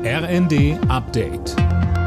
RND Update.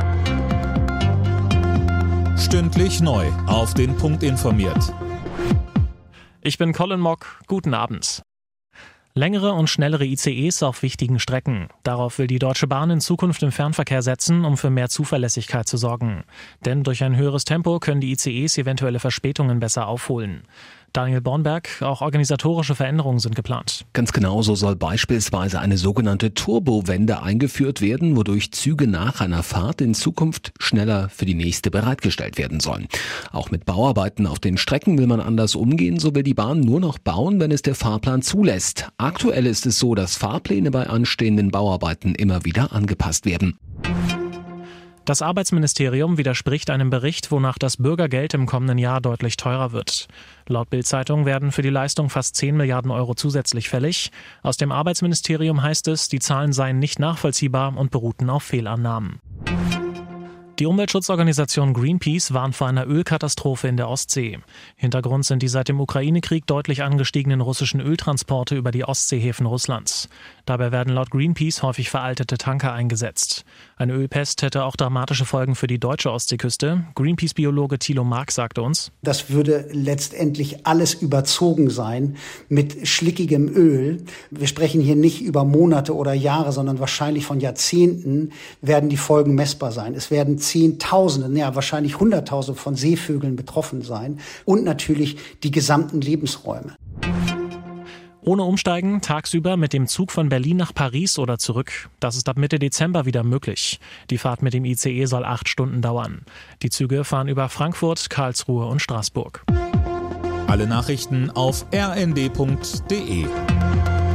Stündlich neu auf den Punkt informiert. Ich bin Colin Mock. Guten Abend. Längere und schnellere ICEs auf wichtigen Strecken. Darauf will die Deutsche Bahn in Zukunft im Fernverkehr setzen, um für mehr Zuverlässigkeit zu sorgen. Denn durch ein höheres Tempo können die ICEs eventuelle Verspätungen besser aufholen. Daniel Bornberg, auch organisatorische Veränderungen sind geplant. Ganz genau, so soll beispielsweise eine sogenannte Turbowende eingeführt werden, wodurch Züge nach einer Fahrt in Zukunft schneller für die nächste bereitgestellt werden sollen. Auch mit Bauarbeiten auf den Strecken will man anders umgehen, so will die Bahn nur noch bauen, wenn es der Fahrplan zulässt. Aktuell ist es so, dass Fahrpläne bei anstehenden Bauarbeiten immer wieder angepasst werden. Das Arbeitsministerium widerspricht einem Bericht, wonach das Bürgergeld im kommenden Jahr deutlich teurer wird. Laut Bild-Zeitung werden für die Leistung fast 10 Milliarden Euro zusätzlich fällig. Aus dem Arbeitsministerium heißt es, die Zahlen seien nicht nachvollziehbar und beruhten auf Fehlannahmen. Die Umweltschutzorganisation Greenpeace warnt vor einer Ölkatastrophe in der Ostsee. Hintergrund sind die seit dem Ukraine-Krieg deutlich angestiegenen russischen Öltransporte über die Ostseehäfen Russlands. Dabei werden laut Greenpeace häufig veraltete Tanker eingesetzt. Eine Ölpest hätte auch dramatische Folgen für die deutsche Ostseeküste. Greenpeace-Biologe Thilo Mark sagte uns: Das würde letztendlich alles überzogen sein mit schlickigem Öl. Wir sprechen hier nicht über Monate oder Jahre, sondern wahrscheinlich von Jahrzehnten werden die Folgen messbar sein. Es werden Zehntausende, ja wahrscheinlich Hunderttausende von Seevögeln betroffen sein und natürlich die gesamten Lebensräume. Ohne Umsteigen, tagsüber mit dem Zug von Berlin nach Paris oder zurück. Das ist ab Mitte Dezember wieder möglich. Die Fahrt mit dem ICE soll 8 Stunden dauern. Die Züge fahren über Frankfurt, Karlsruhe und Straßburg. Alle Nachrichten auf rnd.de.